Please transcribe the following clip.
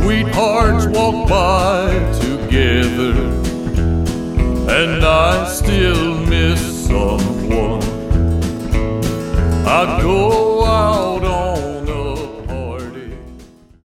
sweethearts walk by together, and I still miss someone. I'd go